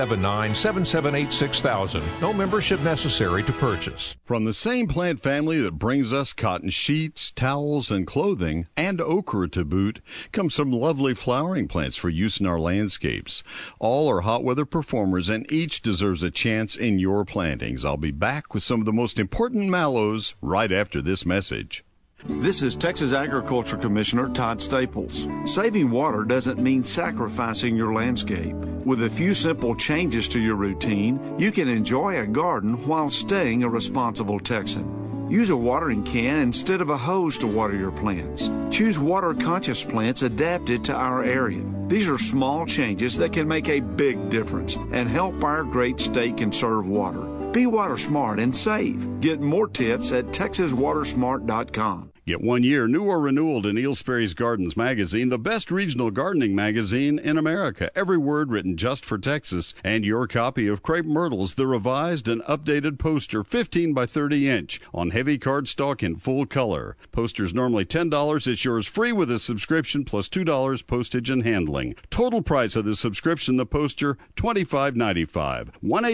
979-778-6000. No membership necessary to purchase. From the same plant family that brings us cotton sheets, towels, and clothing, and okra to boot, comes some lovely flowering plants for use in our landscapes. All are hot weather performers, and each deserves a chance in your plantings. I'll be back with some of the most important mallows right after this message. This is Texas Agriculture Commissioner Todd Staples. Saving water doesn't mean sacrificing your landscape. With a few simple changes to your routine, you can enjoy a garden while staying a responsible Texan. Use a watering can instead of a hose to water your plants. Choose water-conscious plants adapted to our area. These are small changes that can make a big difference and help our great state conserve water. Be water smart and save. Get more tips at TexasWaterSmart.com. Get 1 year new or renewal to Neil Sperry's Gardens magazine, the best regional gardening magazine in America. Every word written just for Texas. And your copy of Crepe Myrtles, the revised and updated poster, 15 by 30 inch, on heavy cardstock in full color. Poster's normally $10. It's yours free with a subscription plus $2 postage and handling. Total price of the subscription, the poster, $25.95.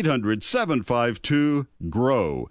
1-800-752-GROW.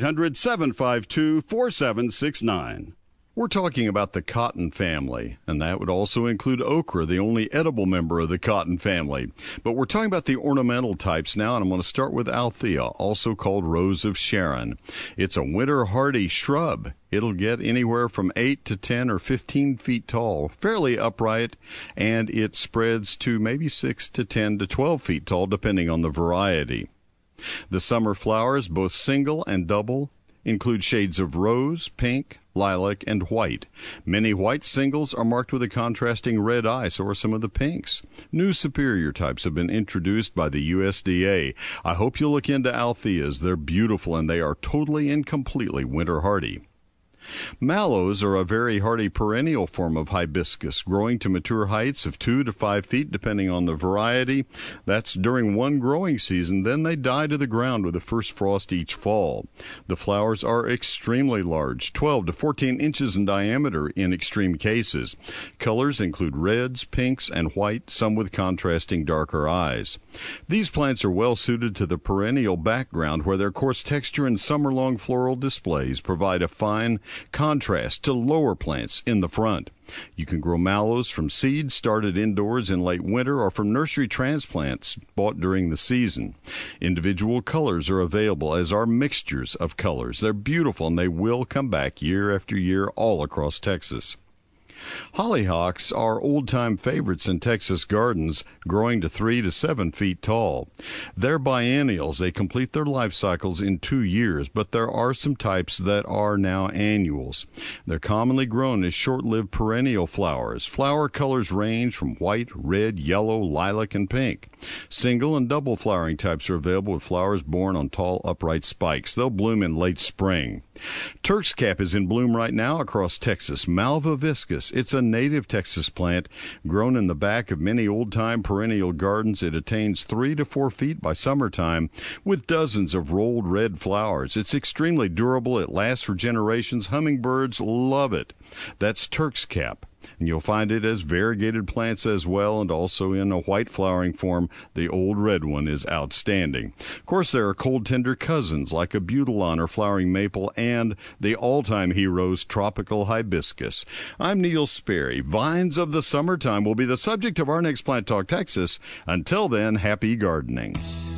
1-800-752-4769. We're talking about the cotton family, and that would also include okra, the only edible member of the cotton family. But we're talking about the ornamental types now, and I'm going to start with Althea, also called Rose of Sharon. It's a winter hardy shrub. It'll get anywhere from 8 to 10 or 15 feet tall, fairly upright, and it spreads to maybe 6 to 10 to 12 feet tall, depending on the variety. The summer flowers, both single and double, include shades of rose, pink, lilac, and white. Many white singles are marked with a contrasting red eye, so are some of the pinks. New superior types have been introduced by the USDA. I hope you'll look into Altheas. They're beautiful, and they are totally and completely winter hardy. Mallows are a very hardy perennial form of hibiscus, growing to mature heights of 2 to 5 feet depending on the variety. That's during one growing season. Then they die to the ground with the first frost each fall. The flowers are extremely large, 12 to 14 inches in diameter in extreme cases. Colors include reds, pinks, and white, some with contrasting darker eyes. These plants are well suited to the perennial background, where their coarse texture and summer-long floral displays provide a fine contrast to lower plants in the front. You can grow mallows from seeds started indoors in late winter or from nursery transplants bought during the season. Individual colors are available, as are mixtures of colors. They're beautiful, and they will come back year after year all across Texas. Hollyhocks are old-time favorites in Texas gardens, growing to 3 to 7 feet tall. They're biennials. They complete their life cycles in 2 years, but there are some types that are now annuals. They're commonly grown as short-lived perennial flowers. Flower colors range from white, red, yellow, lilac, and pink. Single and double flowering types are available, with flowers borne on tall, upright spikes. They'll bloom in late spring. Turk's Cap is in bloom right now across Texas. Malva viscus. It's a native Texas plant grown in the back of many old-time perennial gardens. It attains 3 to 4 feet by summertime with dozens of rolled red flowers. It's extremely durable. It lasts for generations. Hummingbirds love it. That's Turk's Cap. And you'll find it as variegated plants as well, and also in a white flowering form. The old red one is outstanding. Of course, there are cold tender cousins like a butylon or flowering maple and the all-time heroes, tropical hibiscus. I'm Neil Sperry. Vines of the summertime will be the subject of our next Plant Talk Texas. Until then, happy gardening.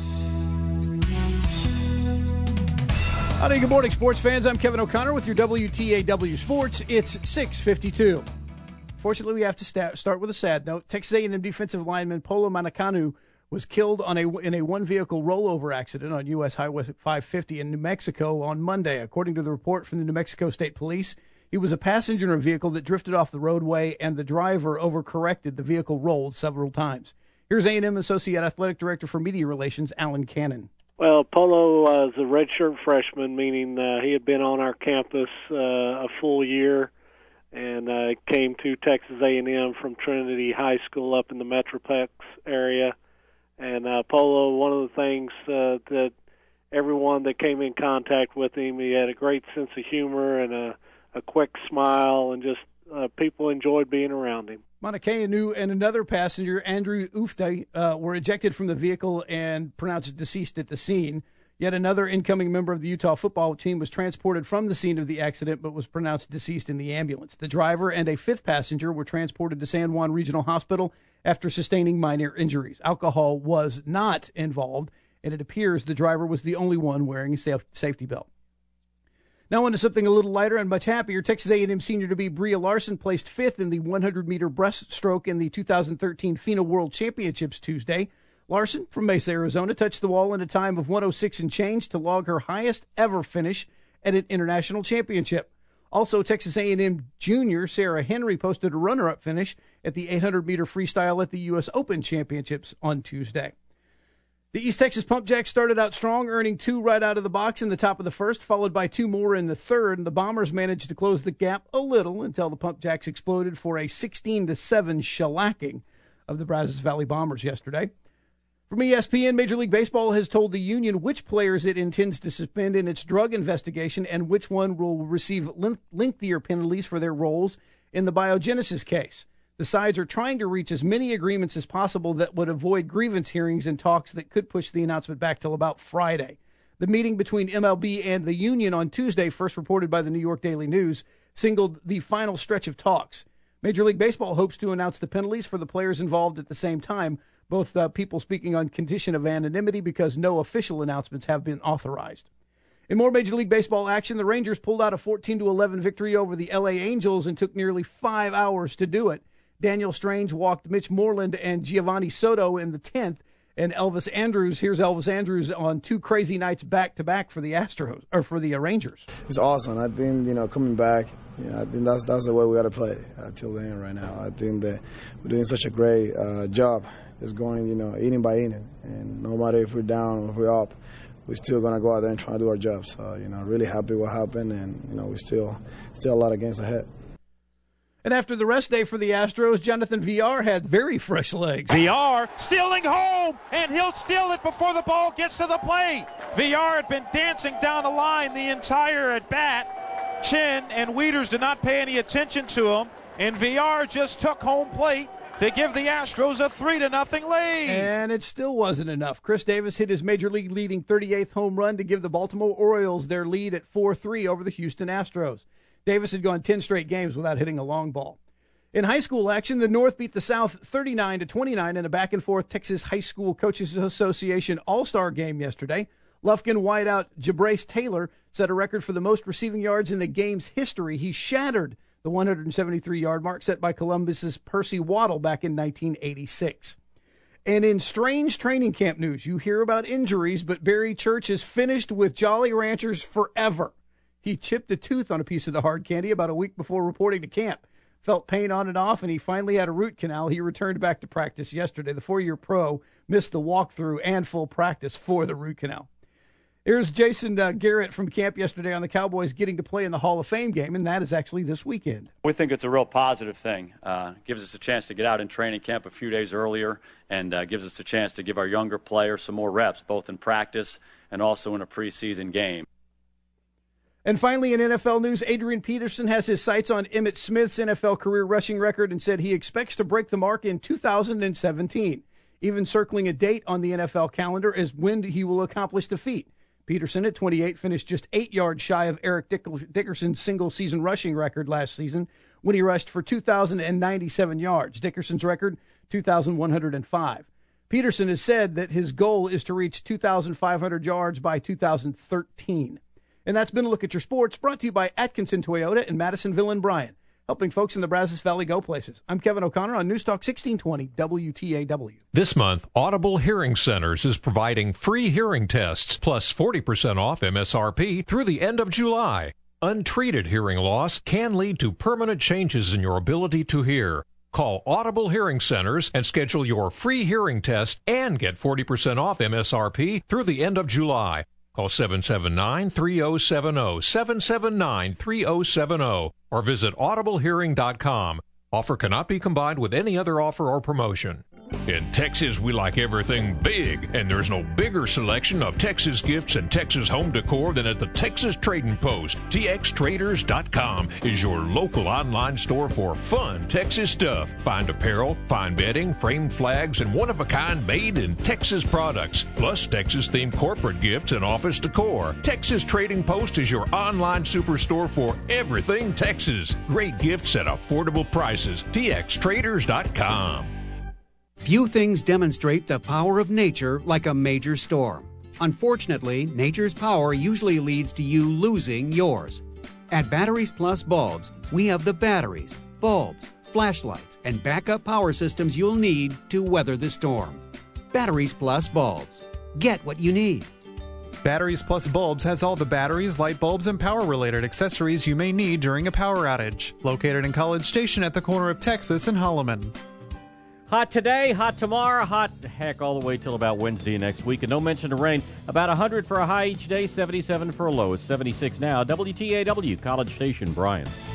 Howdy, good morning, sports fans. I'm Kevin O'Connor with your WTAW Sports. It's 6:52. Fortunately, we have to start with a sad note. Texas A&M defensive lineman Polo Manacanu was killed in a one-vehicle rollover accident on U.S. Highway 550 in New Mexico on Monday. According to the report from the New Mexico State Police, he was a passenger in a vehicle that drifted off the roadway, and the driver overcorrected. The vehicle rolled several times. Here's A&M Associate Athletic Director for Media Relations, Alan Cannon. Well, Polo was a redshirt freshman, meaning he had been on our campus a full year, and came to Texas A&M from Trinity High School up in the Metroplex area. And Polo, one of the things that everyone that came in contact with him, he had a great sense of humor and a quick smile, and just people enjoyed being around him. Manacanu and another passenger, Andrew Ufte, were ejected from the vehicle and pronounced deceased at the scene. Yet another incoming member of the Utah football team was transported from the scene of the accident but was pronounced deceased in the ambulance. The driver and a fifth passenger were transported to San Juan Regional Hospital after sustaining minor injuries. Alcohol was not involved, and it appears the driver was the only one wearing a safety belt. Now on to something a little lighter and much happier. Texas A&M senior-to-be Bria Larson placed fifth in the 100-meter breaststroke in the 2013 FINA World Championships Tuesday. Larson from Mesa, Arizona, touched the wall in a time of 1:06 and change to log her highest ever finish at an international championship. Also, Texas A&M junior Sarah Henry posted a runner-up finish at the 800-meter freestyle at the U.S. Open Championships on Tuesday. The East Texas Pump Jacks started out strong, earning 2 right out of the box in the top of the first, followed by 2 more in the third, and the Bombers managed to close the gap a little until the Pump Jacks exploded for a 16-7 shellacking of the Brazos Valley Bombers yesterday. From ESPN, Major League Baseball has told the union which players it intends to suspend in its drug investigation and which one will receive lengthier penalties for their roles in the Biogenesis case. The sides are trying to reach as many agreements as possible that would avoid grievance hearings and talks that could push the announcement back till about Friday. The meeting between MLB and the union on Tuesday, first reported by the New York Daily News, signaled the final stretch of talks. Major League Baseball hopes to announce the penalties for the players involved at the same time, both people speaking on condition of anonymity because no official announcements have been authorized. In more Major League Baseball action, the Rangers pulled out a 14-11 victory over the LA Angels and took nearly 5 hours to do it. Daniel Strange walked Mitch Moreland and Giovanni Soto in the 10th, and Elvis Andrus, here's Elvis Andrus on 2 crazy nights back-to-back for the Rangers. It's awesome. I think, coming back I think that's the way we got to play till the end right now. I think that we're doing such a great job. Just going, inning by inning, and no matter if we're down or if we're up, we're still gonna go out there and try to do our job. So, really happy what happened, and we still a lot of games ahead. And after the rest day for the Astros, Jonathan Villar had very fresh legs. Villar stealing home, and he'll steal it before the ball gets to the plate. Villar had been dancing down the line the entire at-bat. Chin and Wieters did not pay any attention to him, and Villar just took home plate to give the Astros a 3-0 lead. And it still wasn't enough. Chris Davis hit his major league leading 38th home run to give the Baltimore Orioles their lead at 4-3 over the Houston Astros. Davis had gone 10 straight games without hitting a long ball. In high school action, the North beat the South 39-29 in a back-and-forth Texas High School Coaches Association All-Star game yesterday. Lufkin wideout Jabrace Taylor set a record for the most receiving yards in the game's history. He shattered the 173-yard mark set by Columbus's Percy Waddle back in 1986. And in strange training camp news, you hear about injuries, but Barry Church is finished with Jolly Ranchers forever. He chipped a tooth on a piece of the hard candy about a week before reporting to camp. Felt pain on and off, and he finally had a root canal. He returned back to practice yesterday. The 4-year pro missed the walkthrough and full practice for the root canal. Here's Jason Garrett from camp yesterday on the Cowboys getting to play in the Hall of Fame game, and that is actually this weekend. We think it's a real positive thing. Gives us a chance to get out in training camp a few days earlier, and gives us a chance to give our younger players some more reps, both in practice and also in a preseason game. And finally, in NFL news, Adrian Peterson has his sights on Emmitt Smith's NFL career rushing record and said he expects to break the mark in 2017, even circling a date on the NFL calendar as when he will accomplish the feat. Peterson, at 28, finished just 8 yards shy of Eric Dickerson's single-season rushing record last season when he rushed for 2,097 yards. Dickerson's record, 2,105. Peterson has said that his goal is to reach 2,500 yards by 2013. And that's been a look at your sports, brought to you by Atkinson Toyota in Madisonville and Bryan, helping folks in the Brazos Valley go places. I'm Kevin O'Connor on News Talk 1620 WTAW. This month, Audible Hearing Centers is providing free hearing tests plus 40% off MSRP through the end of July. Untreated hearing loss can lead to permanent changes in your ability to hear. Call Audible Hearing Centers and schedule your free hearing test and get 40% off MSRP through the end of July. Call 779-3070, 779-3070, or visit audiblehearing.com. Offer cannot be combined with any other offer or promotion. In Texas, we like everything big, and there's no bigger selection of Texas gifts and Texas home decor than at the Texas Trading Post. TXTraders.com is your local online store for fun Texas stuff. Find apparel, fine bedding, framed flags, and one-of-a-kind made in Texas products, plus Texas-themed corporate gifts and office decor. Texas Trading Post is your online superstore for everything Texas. Great gifts at affordable prices. TXTraders.com. Few things demonstrate the power of nature like a major storm. Unfortunately, nature's power usually leads to you losing yours. At Batteries Plus Bulbs, we have the batteries, bulbs, flashlights, and backup power systems you'll need to weather the storm. Batteries Plus Bulbs. Get what you need. Batteries Plus Bulbs has all the batteries, light bulbs, and power-related accessories you may need during a power outage. Located in College Station at the corner of Texas and Holloman. Hot today, hot tomorrow, hot heck all the way till about Wednesday next week. And no mention of rain. About 100 for a high each day, 77 for a low. It's 76 now. WTAW, College Station, Bryan.